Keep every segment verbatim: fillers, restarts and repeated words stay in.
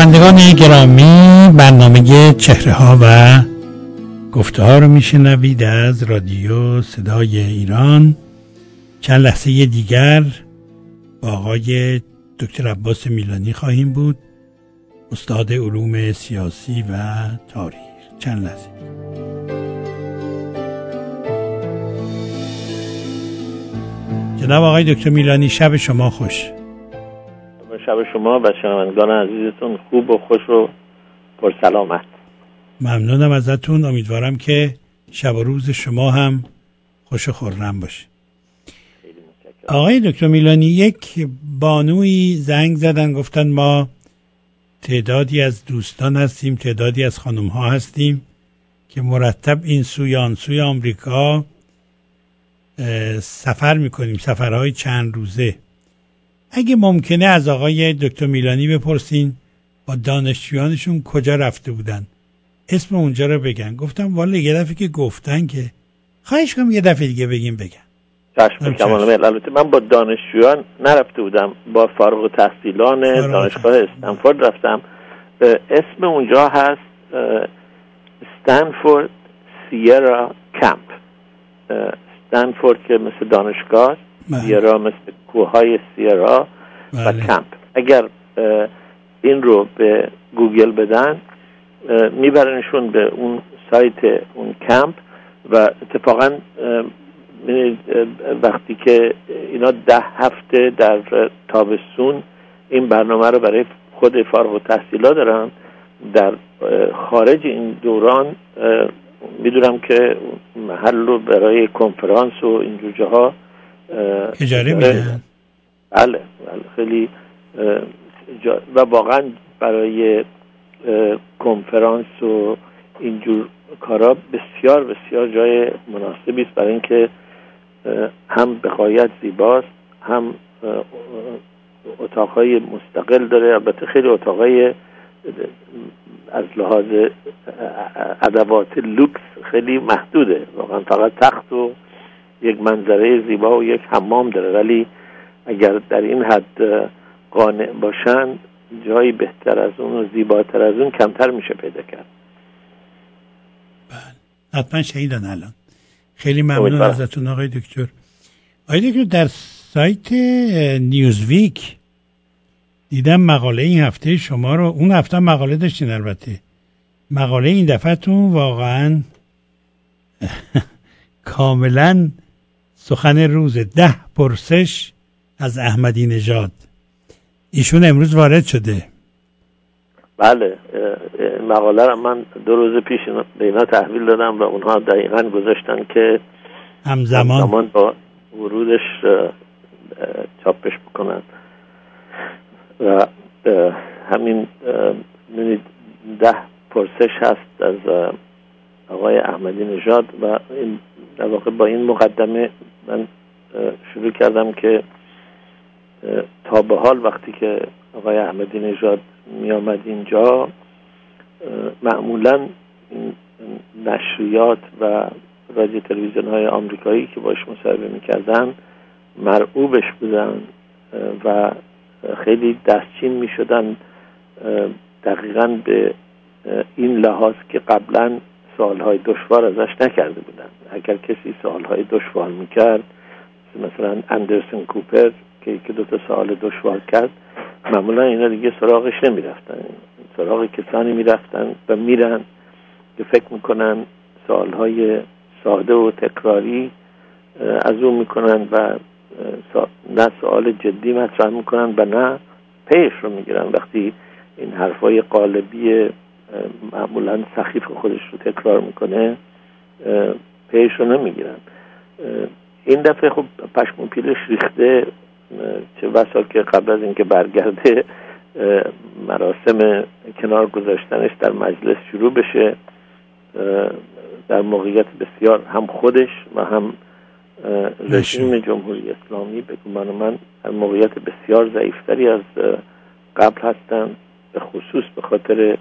شنوندگان گرامی، برنامه چهره ها و گفته ها رو میشنوید از رادیو صدای ایران. چند لحظه دیگر با آقای دکتر عباس میلانی خواهیم بود، استاد علوم سیاسی و تاریخ. چند لحظه. جناب آقای دکتر میلانی، شب شما خوش. شب شما و شنوندگان عزیزتون خوب و خوش و پر سلامت. ممنونم ازتون. امیدوارم که شب و روز شما هم خوش و خرم باشه. آقای دکتر میلانی، یک بانوی زنگ زدن گفتن ما تعدادی از دوستان هستیم، تعدادی از خانم ها هستیم که مرتب این سوی آن سوی آمریکا سفر میکنیم، سفرهای چند روزه. اگه ممکنه از آقای دکتر میلانی بپرسین با دانشجویانشون کجا رفته بودن، اسم اونجا رو بگن. گفتم والا یه دفعه که گفتن که خواهش کنم یه دفعه دیگه بگیم بگن. چشم کمال میل. البته من با دانشجویان نرفته بودم، با فارغ التحصیلان دانشگاه استنفورد رفتم. اسم اونجا هست استنفورد سیرا کمپ. استنفورد که مثل دانشگاه، سیرا مثل کوههای سیرا و کمپ. اگر این رو به گوگل بدن میبرنشون به اون سایت اون کمپ و اتفاقا وقتی که اینا ده هفته در تابستون این برنامه رو برای خود فارغ التحصیلا دارن، در خارج این دوران میدونم که محل رو برای کنفرانس و اینجور جاها اجاره میدن. بله بله خیلی جا و واقعا برای کنفرانس و اینجور کارا بسیار بسیار جای مناسبی است، برای اینکه هم به غایت زیباست، هم اتاقهای مستقل داره. البته خیلی اتاقهای از لحاظ ادوات لوکس خیلی محدوده، واقعا فقط تخت و یک منظره زیبا و یک حمام داره، ولی اگر در این حد قانع باشن جایی بهتر از اون و زیباتر از اون کمتر میشه پیدا کرد. بله حتما شهیدن الان. خیلی ممنون ازتون آقای دکتر. آقای دکتر، در سایت نیوزویک دیدم مقاله این هفته شما رو، اون هفته مقاله داشتین البته، مقاله این دفعتون واقعا کاملا سخن روز. ده پرسش از احمدی نژاد. ایشون امروز وارد شده. بله مقاله رو من دو روز پیش به اینا تحویل دادم و اونها دقیقاً گذاشتن که همزمان, همزمان با ورودش چاپش بکنن و همین ده پرسش هست از آقای احمدی نژاد و این در واقع با این مقدمه من شروع کردم که تا به حال وقتی که آقای احمدی نژاد می آمد اینجا معمولاً نشریات و رادیو تلویزیون های آمریکایی که باش مصاحبه می کردن مرعوبش بودن و خیلی دستچین می شدن، دقیقاً به این لحاظ که قبلاً سوالهای دشوار ازش نکرده بودن. اگر کسی سوالهای دشوار می کرد، مثلا اندرسون کوپر که یکی دو تا سوال دشوار کرد، معمولا اینا دیگه سراغش نمی رفتن، سراغ کسانی می رفتن و میرن که فکر میکنن سوالهای ساده و تکراری از اون میکنن و نه سوال جدی مطرح میکنن و نه پیش رو میگیرن. وقتی این حرفای قالبی معمولا سخیف خودش رو تکرار میکنه پیش رو نمیگیرن. این دفعه خب پشم و پیلش ریخته، چه بسا که قبل از اینکه برگرده مراسم کنار گذاشتنش در مجلس شروع بشه، در موقعیت بسیار هم خودش و هم رژیم جمهوری اسلامی به گمان من در موقعیت بسیار ضعیفتری از قبل هستند، به خصوص به خاطر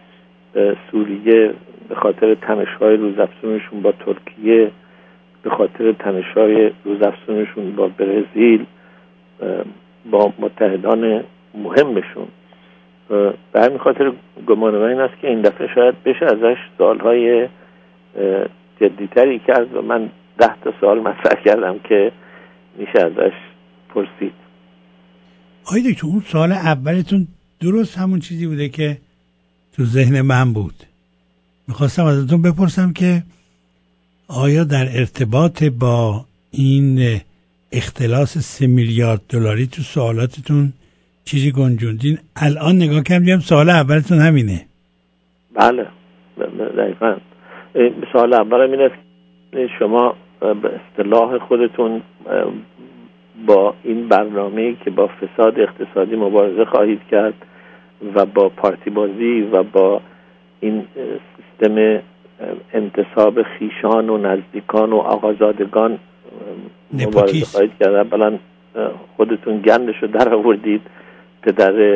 سوریه، به خاطر تنش‌های روزافزونشون با ترکیه، به خاطر تنش‌های روزافزونشون با برزیل، با متحدان مهمشون به همین خاطر گمان من این است که این دفعه شاید بشه ازش سوالهای جدیتری کرد و من ده تا سوال مطرح کردم که میشه ازش پرسید. آقای دکتر، اون سوال اولتون درست همون چیزی بوده که تو ذهن من بود. میخواستم ازتون بپرسم که آیا در ارتباط با این اختلاس سه میلیارد دلاری تو سوالاتتون چیزی گنجوندین؟ الان نگاه کردم دیدم سوال اولتون همینه. بله دقیقاً. سوال اولم این است شما به اصطلاح خودتون با این برنامه‌ای که با فساد اقتصادی مبارزه خواهید کرد و با پارتی بازی و با این سیستم انتصاب خیشان و نزدیکان و آقازادگان مبارزه خواهید کرد. اولا خودتون گندشو در آوردید، پدر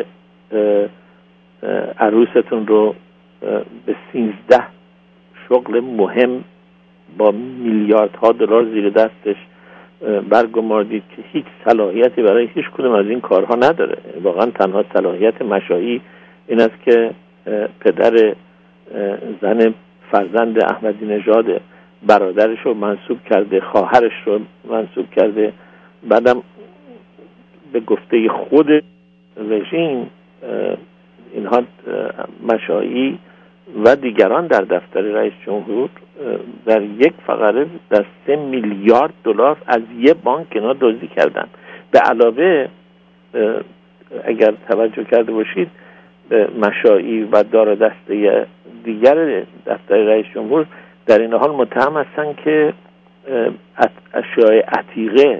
عروستون رو به سیزده شغل مهم با میلیاردها دلار زیر دستش برگماردید که هیچ صلاحیتی برای هیچ کدوم از این کارها نداره. واقعا تنها صلاحیت مشائی این است که پدر زن فرزند احمدی نژاد برادرش رو منصوب کرده، خواهرش رو منصوب کرده، بعدم به گفته خود رژیم اینها مشائی و دیگران در دفتر رئیس جمهور در یک فقره در سه میلیارد دلار از یه بانک اینا دزدی کردن. به علاوه اگر توجه کرده باشید مشائی و دار دسته دیگر دفتر رئیس جمهور در این حال متهم هستن که اشیاء عتیقه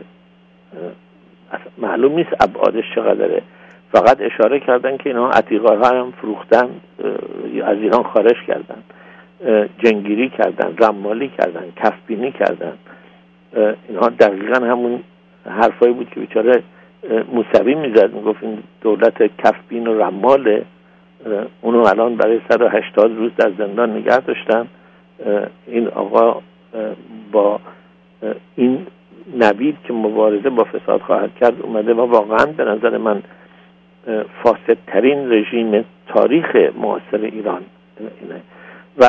معلوم نیست ابعادش چقدره، فقط اشاره کردن که اینا عتیقه ها هم فروختن، از ایران خارج کردن، جنگیری کردن، رمالی کردن، کفبینی کردن. اینها دقیقا همون حرفایی بود که بیچاره موسوی میزد، میگفت این دولت کفبین و رماله، اونو الان برای صد و هشتاد روز در زندان نگه داشتن. این آقا با این نوید که مبارزه با فساد خواهد کرد اومده و واقعا به نظر من فاسدترین رژیم تاریخ معاصر ایران اینه. و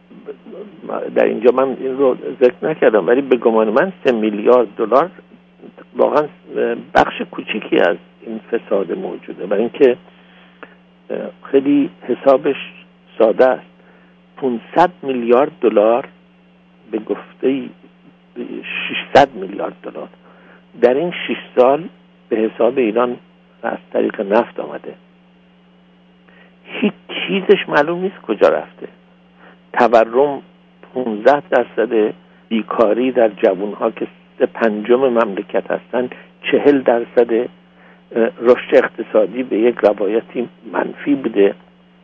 در اینجا من این رو ذکر نکردم ولی به گمان من سه میلیارد دلار واقعا بخش کوچیکی از این فساد موجوده، برای اینکه خیلی حسابش ساده است. پانصد میلیارد دلار به گفته ششصد میلیارد دلار در این شش سال به حساب ایران از طریق نفت آمده. هیچ چیزش معلوم نیست کجا رفته. تورم پانزده درصد، بیکاری در جوانها که سه پنجم مملکت هستن چهل درصد، رشد اقتصادی به یک روایتی منفی بوده.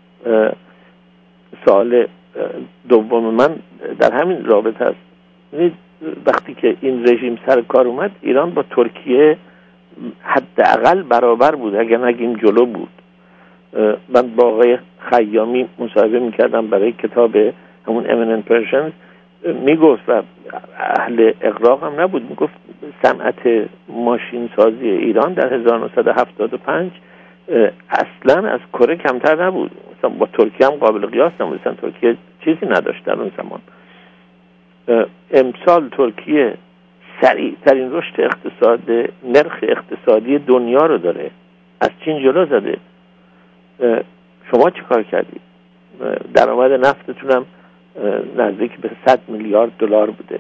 سوال دوم من در همین رابطه است. وقتی که این رژیم سر کار اومد ایران با ترکیه حداقل برابر بود، اگر نگیم جلو بود. من با آقای خیامی مصاحبه میکردم برای کتاب همون Eminent Persians، میگفت و اهل اغراق هم نبود، میگفت صنعت ماشین سازی ایران در هزار و نهصد و هفتاد و پنج اصلا از کره کمتر نبود، مثلا با ترکیه هم قابل قیاس نبود، مثلا ترکیه چیزی نداشت در اون زمان. امسال ترکیه سریع ترین رشد اقتصاد، نرخ اقتصادی دنیا رو داره، از چین جلو زده. شما چی کار کردید؟ درآمد نفتتون هم نزدیک به صد میلیارد دلار بوده.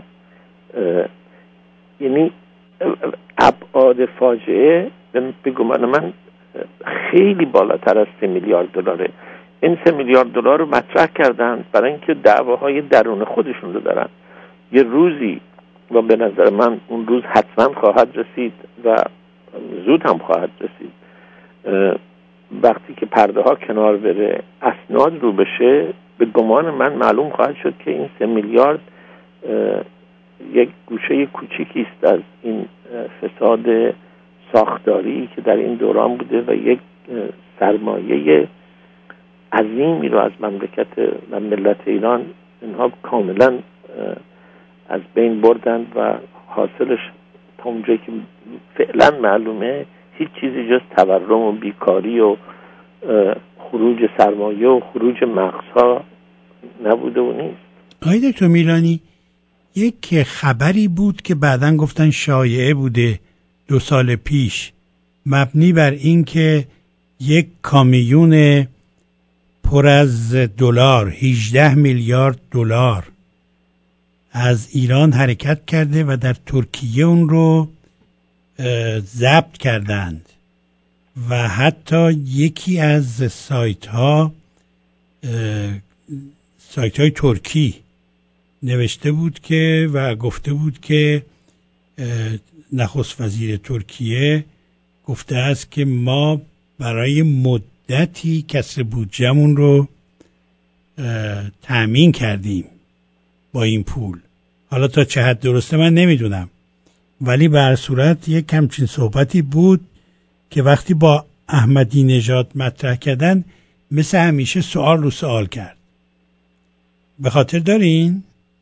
یعنی ابعاد فاجعه به گمان من خیلی بالاتر از سه میلیارد دلاره. این سه میلیارد دلار رو مطرح کردن برای اینکه دعواهای درون خودشون رو دارن. یه روزی و به نظر من اون روز حتما خواهد رسید و زود هم خواهد رسید، وقتی که پرده ها کنار بره، اسناد رو بشه، به گمان من معلوم خواهد شد که این سه میلیارد یک گوشه کوچیکی است از این فساد ساختاری که در این دوران بوده و یک سرمایه عظیمی رو از مملکت و ملت ایران اینها کاملا از بین بردند و حاصلش تا اونجایی که فعلا معلومه هیچ چیزی جز تورم و بیکاری و خروج سرمایه و خروج مغزها نبوده و نیست. آقای دکتر میلانی، یک خبری بود که بعداً گفتن شایعه بوده دو سال پیش، مبنی بر این که یک کامیون پر از دلار، هجده میلیارد دلار از ایران حرکت کرده و در ترکیه اون رو ضبط کردند و حتی یکی از سایت ها سایت های ترکی نوشته بود که و گفته بود که نخست وزیر ترکیه گفته است که ما برای مدتی کسر بودجه‌مون رو تأمین کردیم با این پول. حالا تا چه حد درسته من نمیدونم، ولی به هر صورت یک همچین صحبتی بود که وقتی با احمدی نژاد مطرح کردن مثل همیشه سوال رو سوال کرد. به خاطر دارین؟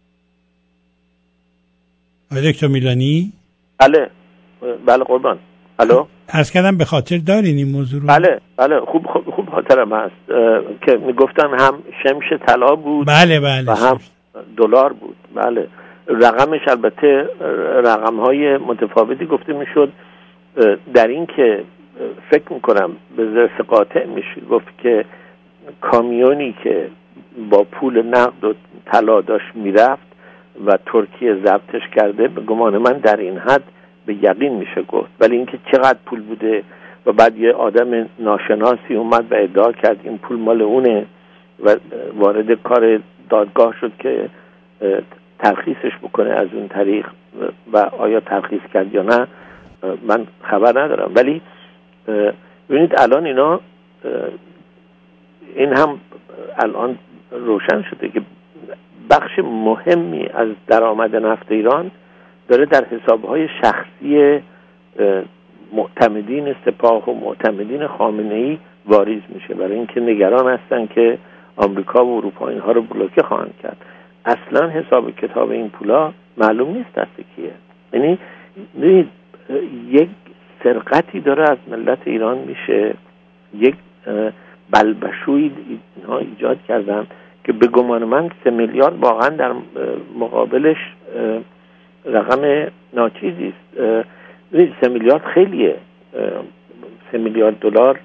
آقای دکتر میلانی؟ بله بله قربان. الو، عرض کردم به خاطر دارین این موضوع رو؟ بله بله خوب خوب, خوب خاطرم هست که میگفتن هم شمش طلا بود بله بله و هم دلار بود. بله رقمش البته رقم‌های متفاوتی گفته میشد، در این که فکر میکنم به ظرف قاطع میشه گفت که کامیونی که با پول نقد و طلا داشت میرفت و ترکیه ضبطش کرده، به گمان من در این حد به یقین میشه گفت. ولی اینکه چقدر پول بوده و بعد یه آدم ناشناسی اومد و ادعا کرد این پول مال اونه و وارد کار دادگاه شد که ترخیصش بکنه از اون طریق و آیا ترخیص کرد یا نه من خبر ندارم. ولی ببینید الان اینا این هم الان روشن شده که بخش مهمی از درآمد نفت ایران داره در حسابهای شخصی معتمدین سپاه و معتمدین خامنه‌ای واریز میشه، برای اینکه نگران هستن که آمریکا و اروپا اینها رو بلوکه خواهند کرد. اصلا حساب کتاب این پولا معلوم نیست دست کیه. یعنی یک سرقتی داره از ملت ایران میشه، یک بلبشویی اینها ایجاد کردن که به گمان من سه میلیارد واقعا در مقابلش رقم ناچیزی است. سه میلیارد خیلیه. سه میلیارد دلار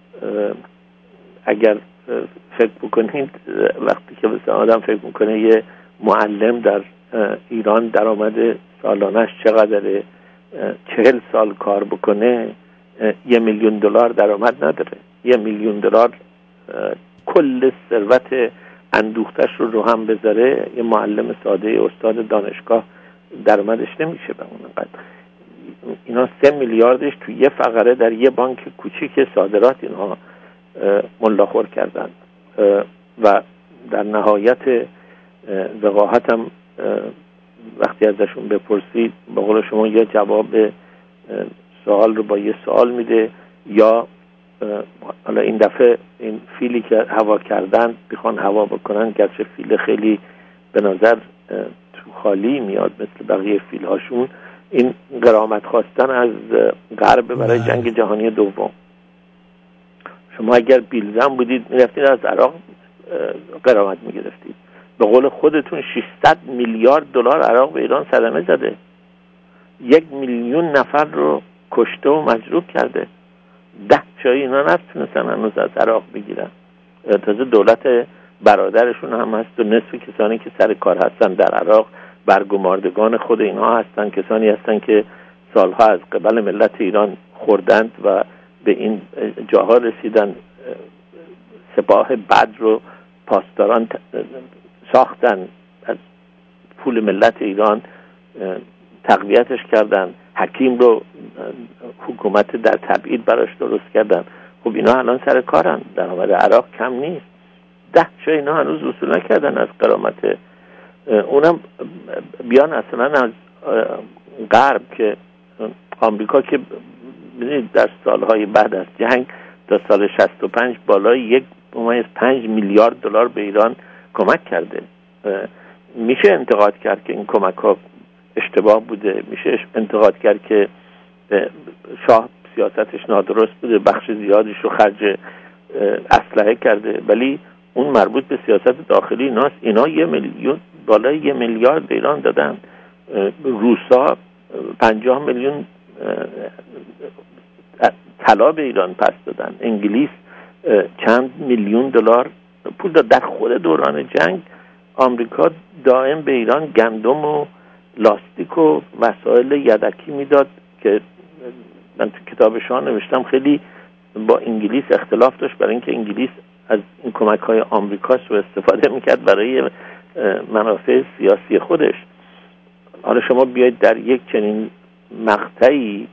اگر فکر بکنید وقتی که مثلا آدم فکر میکنه یه معلم در ایران درآمد سالانش چقدره، چهل سال کار بکنه یه میلیون دلار درآمد نداره. یه میلیون دلار کل ثروت اندوختش رو رو هم بذاره یه معلم ساده استاد دانشگاه درآمدش نمیشه به اون قدر. اینا سه میلیاردش تو یه فقره در یه بانک کوچیک صادرات اینها ملاخور کردن و در نهایت وقاحت هم وقتی ازشون بپرسید به قول شما یا جواب سوال رو با یه سوال میده یا حالا این دفعه این فیلی که هوا کردن بخوان هوا بکنن، گرچه فیل خیلی به نظر تو خالی میاد مثل بقیه فیل هاشون، این غرامت خواستن از غرب برای جنگ جهانی دوم. شما اگر بیلزن بودید میرفتید از عراق غرامت میگرفتید. به قول خودتون ششصد میلیارد دلار عراق به ایران صدمه زده، یک میلیون نفر رو کشته و مجروح کرده. ده جای اینا نتونستن هنوز از عراق بگیرن. تازه دولت برادرشون هم هست و نصف کسانی که سر کار هستن در عراق برگماردگان خود اینها هستن، کسانی هستن که سالها از قبل ملت ایران خوردند و به این جاها رسیدن. سپاه بد رو پاسداران ساختن، از پول ملت ایران تقویتش کردن، حکیم رو حکومت در تبعید براش درست کردن. خب اینا الان سر کارن، درآمد عراق کم نیست. ده جای اینا هنوز وصول نکردن از غرامت. اونم بیان اصلا از غرب که آمریکا که در سالهای بعد از جنگ تا سال شصت و پنج بالای یک ممیز پنج میلیارد دلار به ایران کمک کرده. میشه انتقاد کرد که این کمک ها اشتباه بوده، میشه انتقاد کرد که شاه سیاستش نادرست بوده، بخش زیادیش رو خرج اسلحه کرده، ولی اون مربوط به سیاست داخلی ایناست. اینا یه میلیون بالای یه میلیارد به ایران دادن، روسا پنجاه میلیون طلا به ایران پس دادن، انگلیس چند میلیون دلار پول داد. در خود دوران جنگ آمریکا دائم به ایران گندم و لاستیک و وسایل یدکی میداد که من تو کتابشان نوشتم خیلی با انگلیس اختلاف داشت، برای اینکه انگلیس از این کمک‌های آمریکا سوء استفاده میکرد برای منافع سیاسی خودش. حالا شما بیاید در یک چنین مقطعی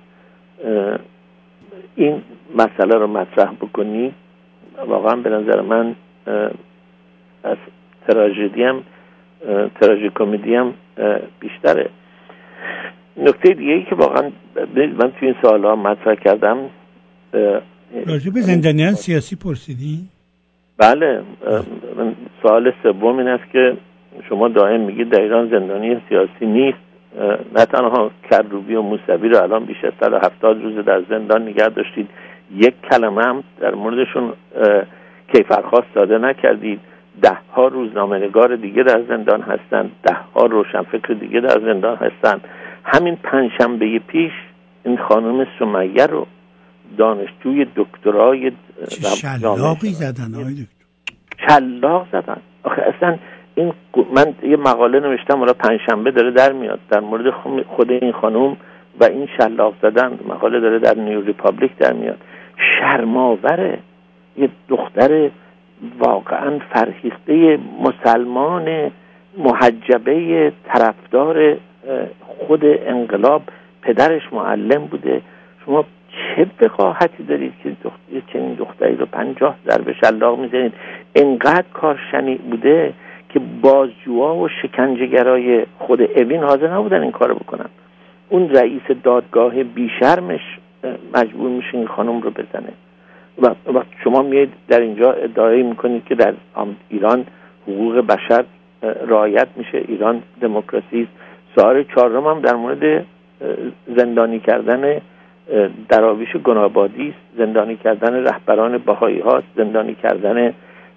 این مسئله رو مطرح بکنی، واقعا به نظر من از تراژدی هم تراژیکمدی هم بیشتره. نکته دیگه ای که واقعا من توی این سوال‌ها مطرح کردم، راجع به زندانیان سیاسی پرسیدی؟ بله، سوال سوم این است که شما دائم میگید در ایران زندانی سیاسی نیست. نه تنها کروبی و موسوی رو الان بیش از صد و هفتاد روز در زندان نگه داشتید، یک کلمه هم در موردشون کیفرخواست صادر نکردید. ده ها روزنامه‌نگار دیگه در زندان هستن، ده ها روشنفکر دیگه در زندان هستن. همین پنجشنبه پیش این خانم سمیه رو دانشجوی دکترای شلاقی زدن آقای دکتر، شلاق زدن. آخه اصلا این من یه مقاله نوشتم حالا پنجشنبه داره در میاد در مورد خود این خانم و این شلاق زدن، مقاله داره در نیو ریپابلیک در میاد. شرم‌آوره یه دختر واقعا فرهیخته مسلمان محجبه طرفدار خود انقلاب، پدرش معلم بوده. شما چه وقاحتی دارید که دختر چنین دختری رو پنجاه ضربه شلاق میزنید؟ اینقدر کار شنیع بوده که بازجوها و شکنجهگرای خود اوین حاضر نبودن این کارو بکنن. اون رئیس دادگاه بیشرمش مجبور میشه این خانم رو بزنه. و وقت شما میید در اینجا ادعای میکنید که در ایران حقوق بشر رعایت میشه، ایران دموکراسی است. سوال چهارم هم در مورد زندانی کردن دراویش گنابادی است، زندانی کردن رهبران بهایی هاست، زندانی کردن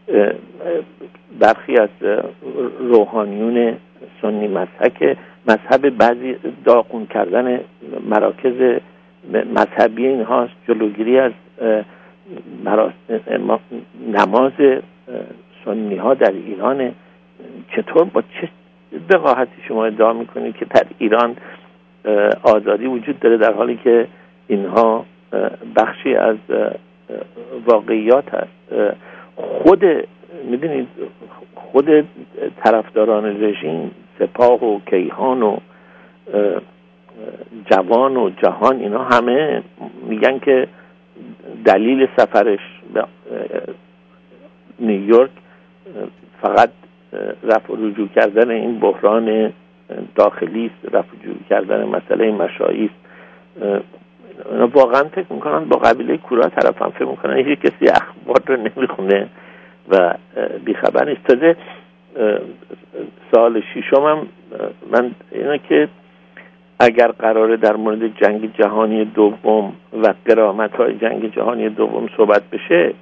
برخی از روحانیون سنی مذهب مذهب بعضی داغون کردن مراکز مذهبی این هاست، جلوگیری از نماز سنی ها در ایران. چطور با چه وقاحتی شما ادعا میکنید که در ایران آزادی وجود داره در حالی که اینها بخشی از واقعیات هست؟ خود میدونید خود طرفداران رژیم، سپاه و کیهان و جوان و جهان، اینا همه میگن که دلیل سفرش به نیویورک فقط رفع و رجوع کردن این بحران داخلی است، رفع و رجوع کردن مسئله مشایی است. واقعا فکر میکنن با قبیله کورا طرف هم فکر میکنن هیچ کسی اخبار رو نمیخونه و بیخبر نیست. تازه سال ششم هم من اینه که اگر قراره در مورد جنگ جهانی دوم و غرامت‌های جنگ جهانی دوم صحبت بشه،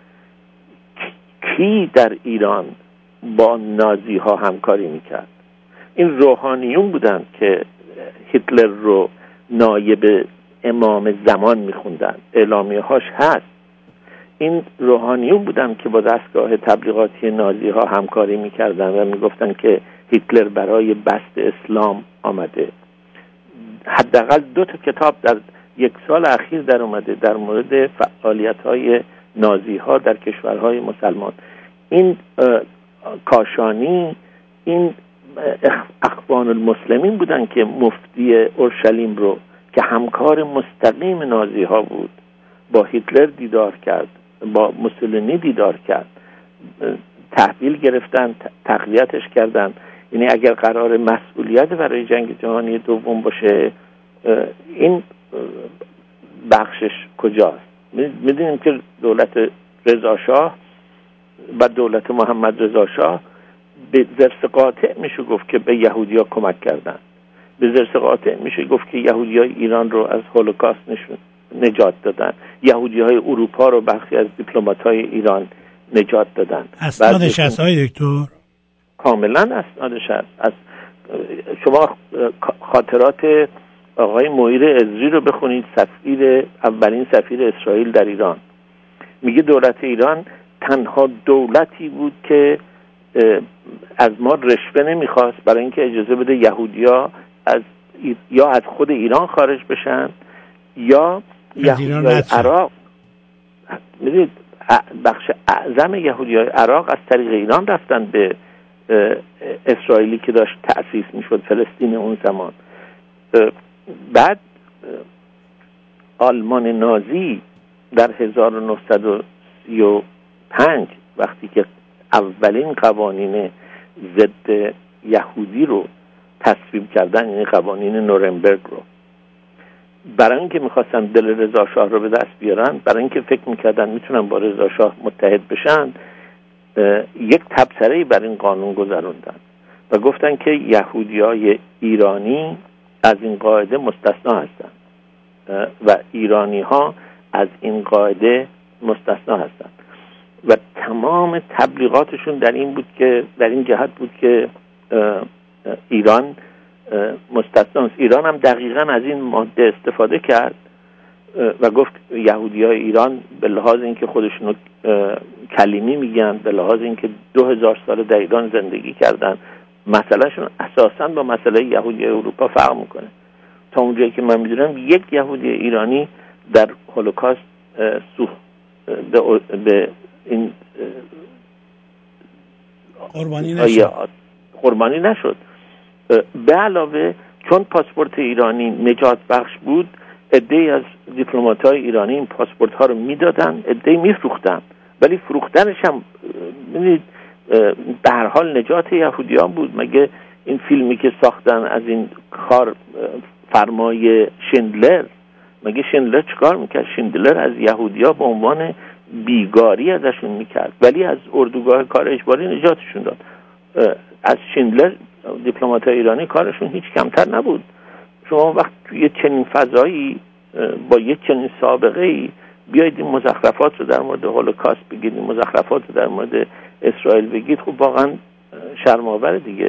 کی در ایران با نازی ها همکاری میکرد؟ این روحانیون بودن که هیتلر رو نایب امام زمان میخوندن، اعلامیه هاش هست. این روحانیون بودن که با دستگاه تبلیغاتی نازی ها همکاری میکردن و میگفتن که هیتلر برای بسط اسلام آمده. حداقل دو تا کتاب در یک سال اخیر در اومده در مورد فعالیت های نازی ها در کشورهای مسلمان. این کاشانی، این اخوان المسلمین بودن که مفتی اورشلیم رو که همکار مستقیم نازی ها بود با هیتلر دیدار کرد، با موسولینی دیدار کرد، تحویل گرفتن، تقویتش کردن. یعنی اگر قرار مسئولیت برای جنگ جهانی دوم باشه، این بخشش کجاست؟ میدونیم که دولت رضا شاه و دولت محمد رضا شاه به ضرس قاطع میشه گفت که به یهودی‌ها کمک کردن. به ضرس قاطع میشه گفت که یهودی‌های ایران رو از هولوکاست نشون نجات دادن. یهودی های اروپا رو برخی از دیپلمات های ایران نجات دادن. اسنادش هست های دکتر؟ کاملا اسنادش هست. از شما خاطرات آقای معیر عزری رو بخونید، سفیر اولین سفیر اسرائیل در ایران. میگه دولت ایران تنها دولتی بود که از ما رشوه نمیخواست برای اینکه اجازه بده یهودیا از یا از خود ایران خارج بشن یا یهودیای عراق. میدید بخش اعظم یهودیای عراق از طریق ایران رفتن به اسرائیلی که داشت تأسیس میشد فلسطین اون زمان. بعد آلمان نازی در هزار و نهصد و سی و پنج وقتی که اولین قوانین ضد یهودی رو تصویب کردن، یعنی قوانین نورنبرگ رو، برای اینکه میخواستن دل رضا شاه رو به دست بیارن، برای اینکه فکر میکردن میتونن با رضا شاه متحد بشن، یک تبصره‌ای بر این قانون گذروندن و گفتن که یهودیای ایرانی از این قاعده مستثنا هستن و ایرانی ها از این قاعده مستثنا هستن و تمام تبلیغاتشون در این بود که در این جهت بود که ایران مستثنا است. ایران هم دقیقاً از این ماده استفاده کرد و گفت یهودیای ایران به لحاظ اینکه خودشونو کلیمی میگن، به لحاظ اینکه دو هزار سال در ایران زندگی کردن، مسئلهشون اساساً با مسئله یهودی اروپا فرق میکنه. تا اونجایی که من میدونم یک یهودی ایرانی در هولوکاست سوخ به, به این قربانی نشد. قربانی نشد. به علاوه چون پاسپورت ایرانی نجات بخش بود، عده‌ای از دیپلمات‌های ایرانی این پاسپورت ها رو میدادن، عده‌ای میفروختن، ولی فروختنش هم ببینید به هر حال نجات یهودیان بود. مگه این فیلمی که ساختن از این کار فرمای شندلر، مگه شندلر چیکار میکرد؟ شندلر از یهودیا به عنوان بیگاری ازشون میکرد، ولی از اردوگاه کار اجباری نجاتشون داد. از شندلر دیپلمات‌های ایرانی کارشون هیچ کمتر نبود. شما وقت توی چنین فضایی با یک چنین سابقه‌ای بیایید این مزخرفات رو در مورد هولوکاست بگید، این مزخرفات رو در مورد اسرائیل بگید، خب واقعا شرم‌آور دیگه.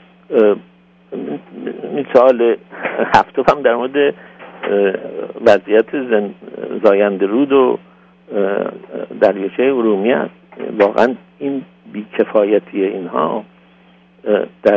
این سال هفتم هم در مورد وضعیت زاینده رود و دریاچه ارومیه است. واقعا این بیکفایتی اینها در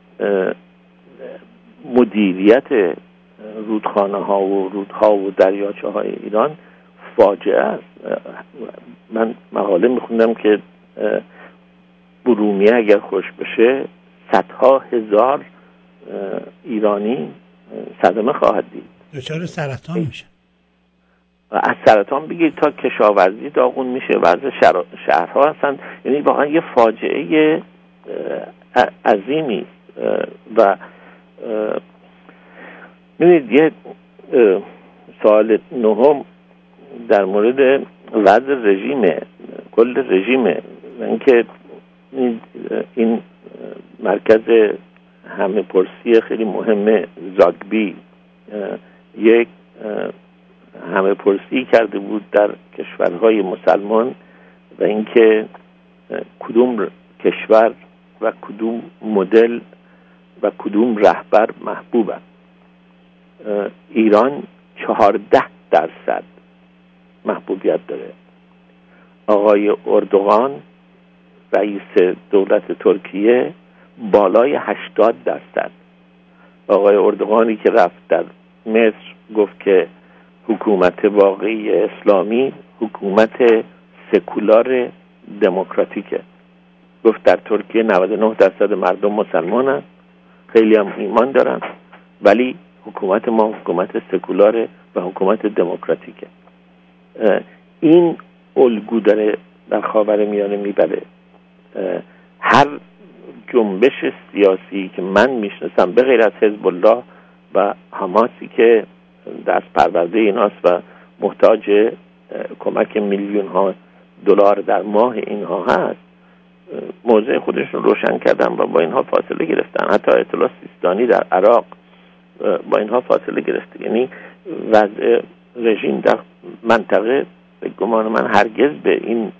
مدیریت رودخانه ها و رودها و دریاچه های ایران فاجعه است. من مقاله میخوندم که ارومیه اگر خوش بشه صدها هزار ایرانی صدمه خواهد دید، دچار سرطان میشه. از سرطان بگیر تا کشاورزی داغون میشه، وضع شهرها هستن. یعنی واقعا یه فاجعه عظیمی و ببینید یه سوال نهم در مورد وضع رژیم، کل رژیم، اینکه این مرکز همه پرسی خیلی مهم زاگبی یک همه پرسی کرده بود در کشورهای مسلمان و اینکه کدوم کشور و کدوم مدل و کدوم رهبر محبوب است. ایران چهارده درصد محبوبیت داره. آقای اردوغان رئیس دولت ترکیه بالای هشتاد درصد. آقای اردوغانی که رفت در مصر گفت که حکومت واقعی اسلامی حکومت سکولار دموکراتیکه. گفت در ترکیه نود و نه درصد مردم مسلمانن، خیلی هم ایمان دارن، ولی حکومت ما حکومت سکولار و حکومت دموکراتیکه. این الگو داره در خاورمیانه میبره. هر جنبش سیاسی که من میشناسم به غیر از حزب الله و حماسی که دست پرورده ایناست و محتاج کمک میلیون ها دلار در ماه اینها هست، موضع خودشون روشن کردن و با اینها فاصله گرفتن. حتی آیت الله سیستانی در عراق با اینها فاصله گرفته. یعنی وضع رژیم در منطقه به گمان من هرگز به این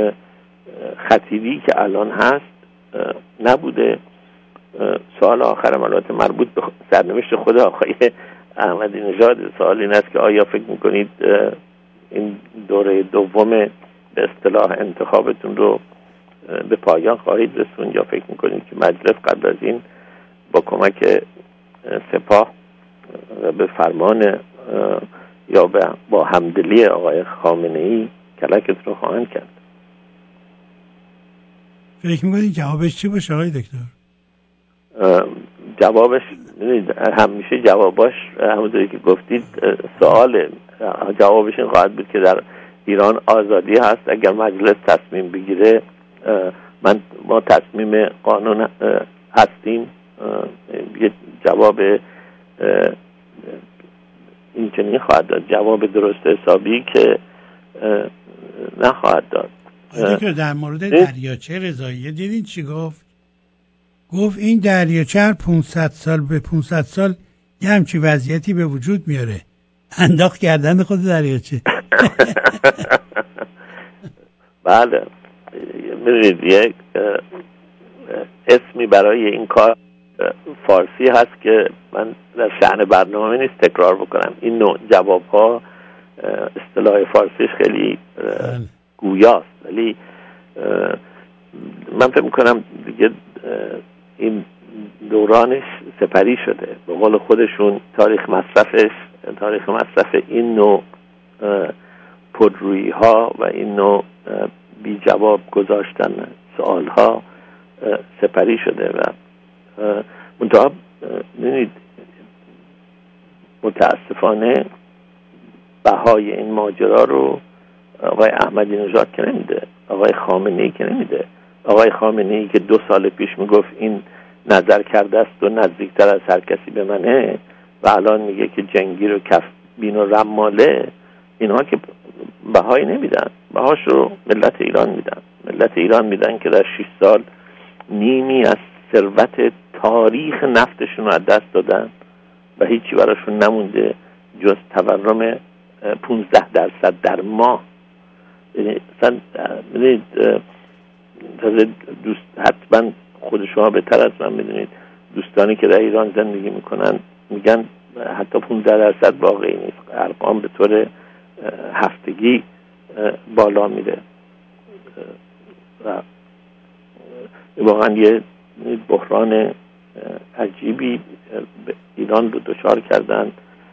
خطیری که الان هست نبوده. سوال آخرم البته مربوط به سرنوشت خود آقای احمدی نژاد. سوال این است که آیا فکر میکنید این دوره دوم به اصطلاح انتخابتون رو به پایان خواهید رسوند یا فکر میکنید که مجلس قبل از این با کمک سپاه به فرمان یا با همدلی آقای خامنه‌ای کلکت رو خواهند کرد؟ فکر میکنید جوابش چی باشه آقای دکتر؟ جوابش همیشه جواباش همونطوری که گفتید سوال جوابش این خواهد بود که در ایران آزادی هست. اگر مجلس تصمیم بگیره من ما تصمیم قانون هستیم. یه جواب این چنین خواهد داد، جواب درست حسابی که نخواهد داد. دکتر در مورد دریاچه رضایی دیدین چی گفت؟ گفت این دریاچه هر پانصد سال به پانصد سال یه همچی وضعیتی به وجود میاره. انداخت گردن خود دریاچه. بله میدونید یک اسمی برای این کار فارسی هست که من در شأن برنامه نیست تکرار بکنم. این نوع جواب ها اصطلاح فارسیش خیلی گویاست، ولی من فکر میکنم دیگه این دورانش سپری شده. به قول خودشون تاریخ مصرفش تاریخ مصرف این نوع پررویی ها و این نوع بی جواب گذاشتن سوال ها سپری شده و منتها ببینید متاسفانه بهای این ماجرا رو آقای احمدی نژاد که نمیده، آقای خامنه‌ای که نمیده. آقای خامنه‌ای که دو سال پیش میگفت این نظر کرده است و نزدیکتر از هر کسی به منه و الان میگه که جنگی رو کف بین و رماله، اینها که بهایی نمیدن، بهاش رو ملت ایران میدن. ملت ایران میدن که در شش سال نیمی از ثروت تاریخ نفتشون رو از دست دادن و هیچی براشون نمونده جز تورم پونزده درصد در ماه. مثلا ببینید دوست حتما خود شما بهتر از من میدونید، دوستانی که در ایران زندگی میکنن میگن حتی پونزده درصد واقعی نیست، ارقام به طور هفتگی بالا میره و واقعا یه بحران عجیبی ایران رو دچار کردن.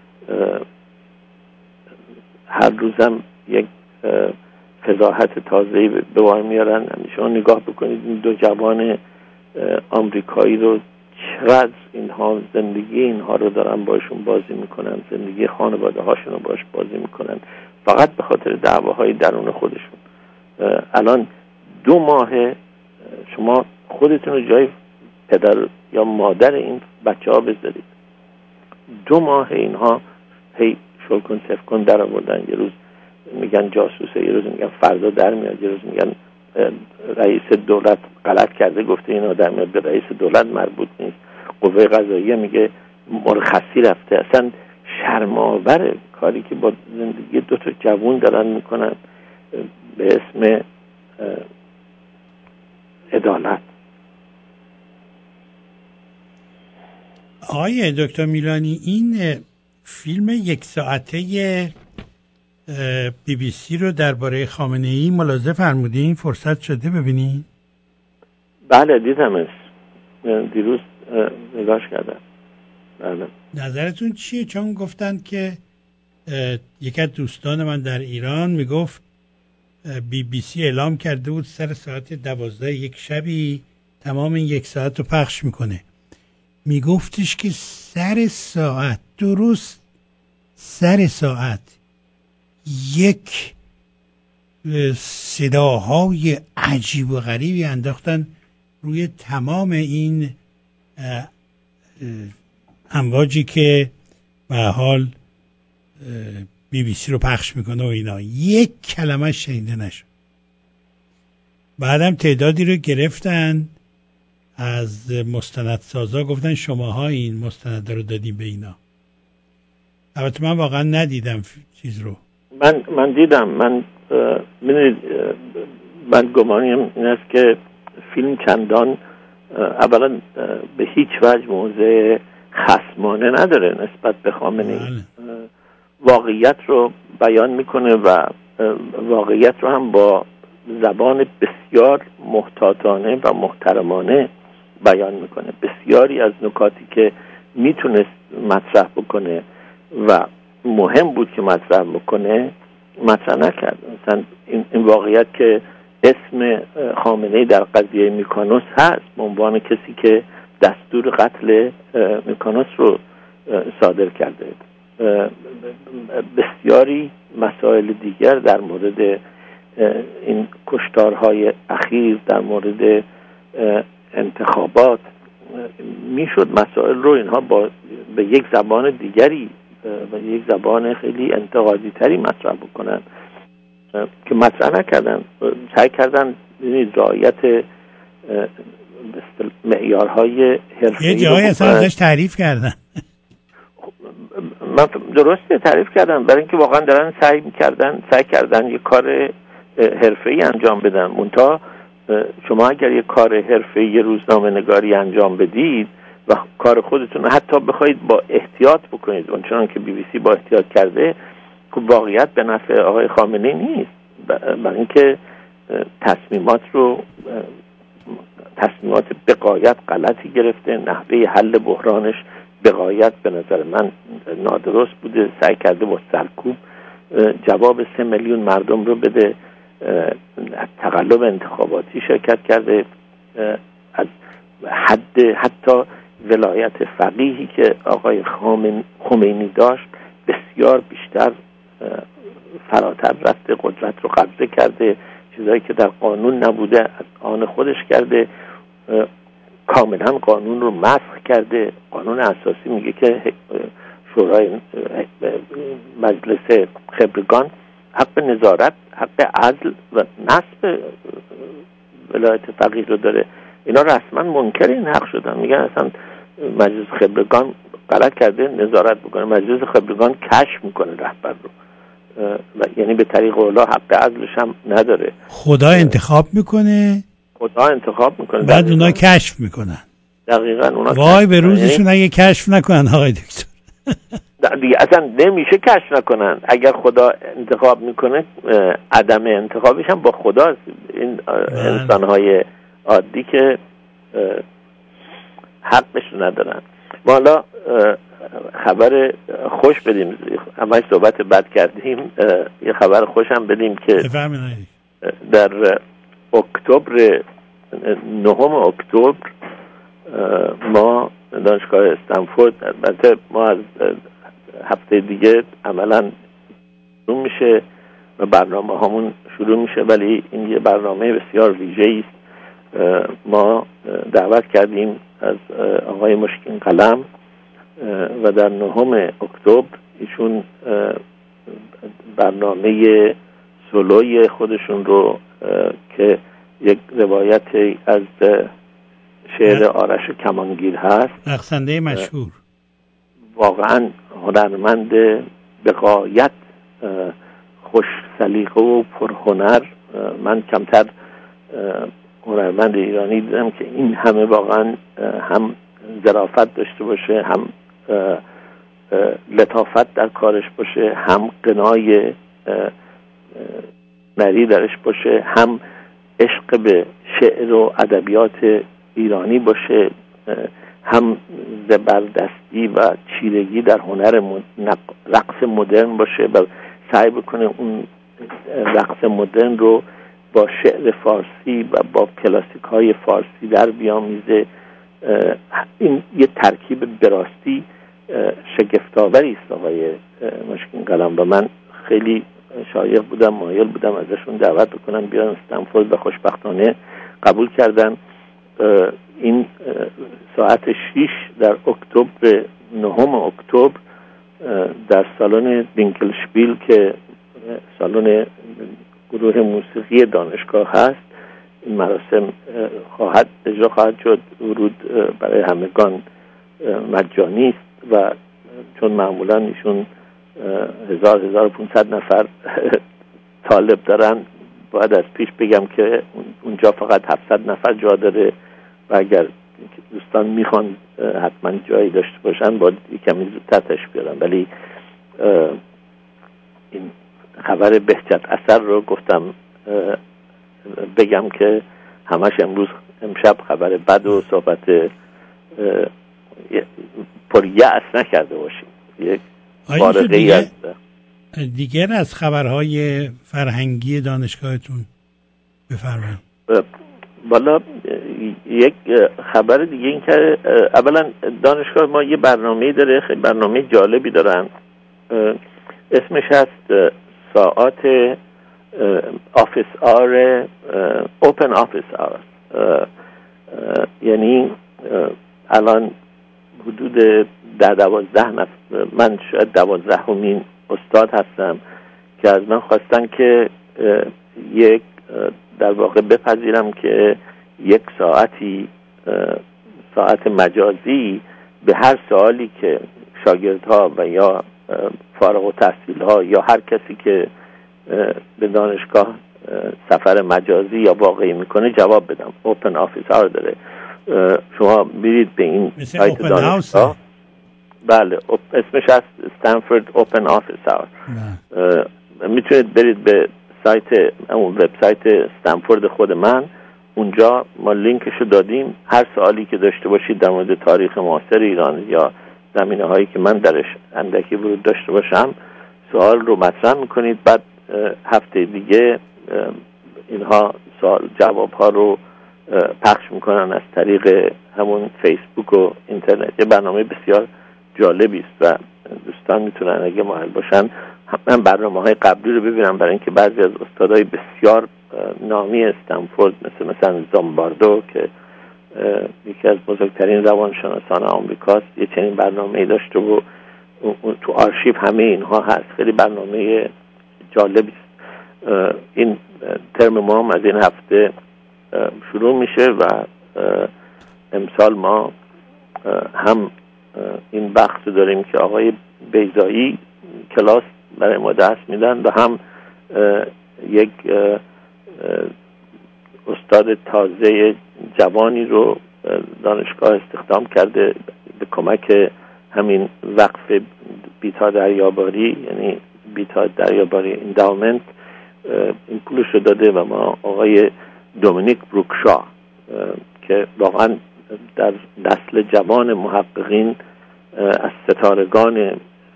هر روزم یک فضاحت تازه‌ای به بار میارن. شما نگاه بکنید این دو جوان آمریکایی رو چقدر اینها زندگی اینها رو دارن باشون بازی میکنن، زندگی خانواده هاشون رو باش بازی میکنن فقط به خاطر دعواهای درون خودشون. الان دو ماه شما خودتون رو جای پدر یا مادر این بچه ها بذارید. دو ماه اینها هی شل کن صف کن در آوردن. یه روز میگن جاسوسه، یه روز میگن فردا در میاد، یه روز میگن رئیس دولت غلط کرده گفته این آدم میاد، به رئیس دولت مربوط نیست. قوه قضاییه میگه مرخصی رفته. اصلا شرم‌آور کاری که با زندگی دو تا جوون دارن میکنن به اسم عدالت. آقای دکتر میلانی این فیلم یک ساعته بی بی سی رو درباره خامنه‌ای ملاحظه فرمودین؟ فرصت شده ببینین؟ بله دیدمش، دیروز نگاش کردم. بله. نظرتون چیه؟ چون گفتن که یک از دوستان من در ایران میگفت بی بی سی اعلام کرده بود سر ساعت دوازده یک شبی تمام این یک ساعت رو پخش میکنه. میگفتش که سر ساعت، درست سر ساعت، یک صداهای عجیب و غریبی انداختن روی تمام این امواجی که به حال بی بی سی رو پخش میکنه و اینا. یک کلمه شنیده نشد. بعدم تعدادی رو گرفتن از مستندسازا، گفتن شماها این مستند رو دادیم به اینا. البته من واقعا ندیدم چیز رو. من من دیدم. من میدونید من گمانیم این است که فیلم چندان اولا به هیچ وجه موضع خصمانه نداره نسبت به خامنه‌ای. واقعیت رو بیان میکنه و واقعیت رو هم با زبان بسیار محتاطانه و محترمانه بیان میکنه. بسیاری از نکاتی که میتونست مطرح بکنه و مهم بود که مطرح بکنه مطرح نکرد. مثلا این, این واقعیت که اسم خامنه‌ای در قضیه میکانوس هست به عنوان کسی که دستور قتل میکانوس رو صادر کرده. بسیاری مسائل دیگر در مورد این کشتارهای اخیر، در مورد انتخابات، میشد مسائل رو اینها با به یک زبان دیگری و یک زبان خیلی انتقادی تری مطرح بکنن که مطرح نکردن. سعی کردن رعایت معیارهای حرفه‌ای یه جایی اصلا ازش تعریف کردن. من درسته تعریف کردن برای اینکه واقعا دارن سعی می‌کردن سعی کردن یه کار حرفه‌ای انجام بدن. منتها شما اگر یه کار حرفه‌ای روزنامه‌نگاری انجام بدید و کار خودتون حتی بخواید با احتیاط بکنید اونچنان که بی بی سی با احتیاط کرده، که واقعیت به نفع آقای خامنه‌ای نیست. برای اینکه تصمیمات رو تصمیمات به غایت غلطی گرفته، نحوه حل بحرانش به غایت به نظر من نادرست بوده. سعی کرده با سرکوب جواب سه میلیون مردم رو بده. تقلب انتخاباتی شرکت کرده. از حد حتی ولایت فقیهی که آقای خمینی داشت بسیار بیشتر فراتر رفته، قدرت رو قبضه کرده. چیزایی که در قانون نبوده از آن خودش کرده. کاملا قانون رو مسخ کرده. قانون اساسی میگه که شورای مجلس خبرگان حق نظارت، حق عزل و نصب ولایت فقیه رو داره. اینا رسما منکر این حق شدن. میگن اصلا مجلس خبرگان غلط کرده نظارت بکنه، مجلس خبرگان کشف میکنه رهبر رو و یعنی به طریق اولا حق عزلش هم نداره. خدا انتخاب میکنه، خدا انتخاب میکنه، بعد اونا کشف میکنن. دقیقاً اونا وای به روزشون اگه کشف نکنن آقای دکتر. دیگه اصلا نمیشه کشف نکنن. اگر خدا انتخاب میکنه عدم انتخابش هم با خداست. این انسانهای عادی که حقش ندارن. ما حالا خبر خوش بدیم، همش صحبت بد کردیم، یه خبر خوش هم بدیم که در اکتبر نهم اکتبر ما دانشگاه استنفورد، البته ما از هفته دیگه عملا شروع میشه و برنامه هامون شروع میشه، ولی این یه برنامه بسیار ویژه‌ای است. ما دعوت کردیم از آقای مشکین قلم و در نهم اکتبر ایشون برنامه سولوی خودشون رو که یک روایت از شعر آرش کمانگیر هست، رقصنده مشهور، واقعا هنرمند به غایت خوش سلیقه و پرهنر. من کمتر هنرمند ایرانی دیدم که این همه واقعا هم ظرافت داشته باشه، هم لطافت در کارش باشه، هم غنای مری درش باشه، هم عشق به شعر و ادبیات ایرانی باشه، هم زبردستی و چیرگی در هنر رقص مدرن باشه و سعی بکنه اون رقص مدرن رو با شعر فارسی و با کلاسیک های فارسی در بیامیزه. این یه ترکیب براستی شگفت‌آوری است آقای مشکین قلم و من خیلی شایق بودم، مایل بودم ازشون دعوت بکنم بیان استنفورد و خوشبختانه قبول کردن. این ساعت شش در اکتبر نهم اکتبر در سالن دینکلشپیل که سالن گروه موسیقی دانشگاه هست این مراسم خواهد اجرا خواهد شد. ورود برای همگان مجانی است و چون معمولا ایشون هزار هزار و پونصد نفر طالب دارن، باید از پیش بگم که اونجا فقط هفتصد نفر جا داره و اگر دوستان میخوان حتما جایی داشته باشن باید کمی زودتر تشریف بیارن. ولی این خبر بهجت اثر رو گفتم بگم که همش امروز امشب خبر بد و صحبت پر یأس نکرده باشیم. یک بارقه‌ای از دیگر از خبرهای فرهنگی دانشگاهتون بفرمایید. بالا یک خبر دیگه این که اولا دانشگاه ما یه برنامه داره، خیلی برنامه جالبی دارن، اسمش هست ساعات آفیس آور، اوپن آفیس آور. یعنی الان حدود در دوازده نفر، من شاید دوازدهمین استاد هستم که از من خواستن که یک در واقع بپذیرم که یک ساعتی ساعت مجازی به هر سوالی که شاگردها و یا فارغ التحصیل‌ها یا هر کسی که به دانشگاه سفر مجازی یا واقعی میکنه جواب بدم. اوپن آفیس آور داره. شما میرید به این سایت دانشگاه، بله اسمش هست استنفورد اوپن آفیس آور. میتونید برید به سایت اون وبسایت استنفورد خود من، اونجا ما لینکشو دادیم. هر سوالی که داشته باشید در مورد تاریخ معاصر ایران یا زمینه هایی که من درش اندکی ورود داشته باشم سوال رو مطرح میکنید. بعد هفته دیگه اینها سوال جواب ها رو پخش میکنن از طریق همون فیسبوک و اینترنت. یه برنامه بسیار جالبی است و دوستان میتونن اگه مایل باشن من برنامه های قبلی رو ببینم، برای اینکه بعضی از استادای بسیار نامی استنفورد مثل مثلا زامباردو که یکی از بزرگترین روانشناسان آمریکاست یه چنین برنامه‌ای داشته و تو آرشیو همه اینها هست. خیلی برنامه جالبی است. این ترم ما هم از این هفته شروع میشه و امسال ما هم این بخت داریم که آقای بیضایی کلاس برای ما درس میدن و هم یک استاد تازه جوانی رو دانشگاه استخدام کرده به کمک همین وقف بیتا دریاباری، یعنی بیتا دریاباری انداومنت این پولش رو داده و ما آقای دومینیک بروکشا که واقعا در نسل جوان محققین از ستارگان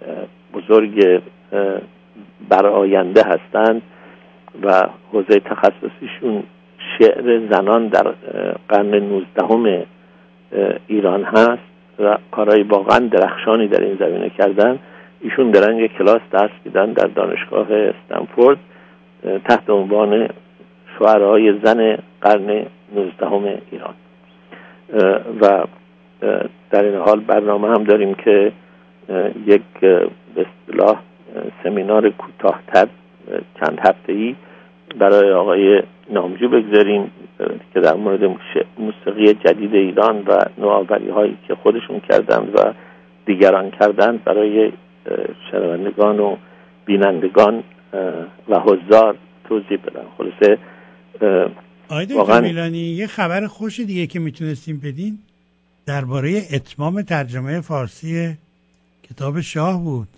بزرگ برآینده هستند و حوزه تخصصیشون شعر زنان در قرن نوزدهم ایران هست و کارهای واقعا درخشانی در این زمینه کردن. ایشون دارن یک کلاس درس میدن در دانشگاه استنفورد تحت عنوان شعرهای زن قرن نوزدهم ایران و در این حال برنامه هم داریم که یک به اصطلاح سمینار کوتاه‌تر چند هفته‌ای برای آقای نامجو بگذاریم که در مورد موسیقی جدید ایران و نوآوری هایی که خودشون کردند و دیگران کردند برای شنوندگان و بینندگان و حضار توضیح بدن. خلاصه آقای دکتر میلانی یه خبر خوش دیگه که میتونستیم بدین درباره اتمام ترجمه فارسی کتاب شاه بود.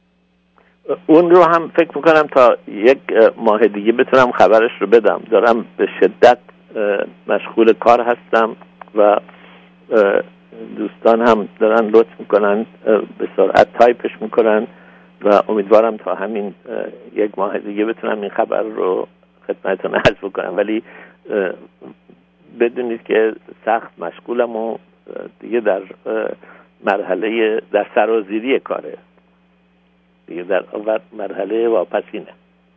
اون رو هم فکر میکنم تا یک ماه دیگه بتونم خبرش رو بدم. دارم به شدت مشغول کار هستم و دوستان هم دارن لطف میکنن به سرعت تایپش میکنن و امیدوارم تا همین یک ماه دیگه بتونم این خبر رو خدمتتون عرض بکنم. ولی بدونید که سخت مشغولم و دیگه در مرحله در سرازیری کاره، دیگه در مرحله واپسینه.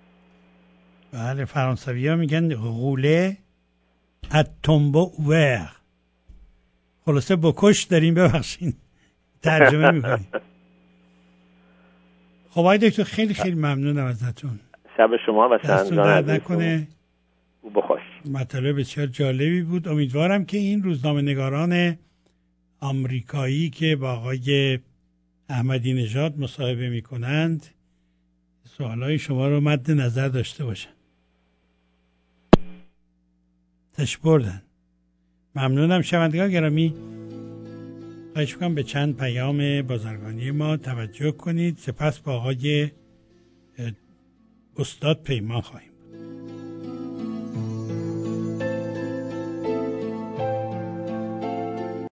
بله فرانسوی ها میگن غوله اتومبو اوور. خلاصه بکش داریم، ببخشین ترجمه میکنیم. خب آقای دکتر خیلی خیلی ممنونم ازتون. شب شما و شنوندگان نکنه بخوش. مطلب بسیار جالبی بود. امیدوارم که این روزنامه نگاران آمریکایی که با آقای احمدی نژاد مصاحبه میکنند سوالای شما رو مد نظر داشته باشن. تش بردن. ممنونم. شنوندگان گرامی، خواهش می‌کنم به چند پیام بازرگانی ما توجه کنید. سپس با آقای استاد پیمان خواهیم.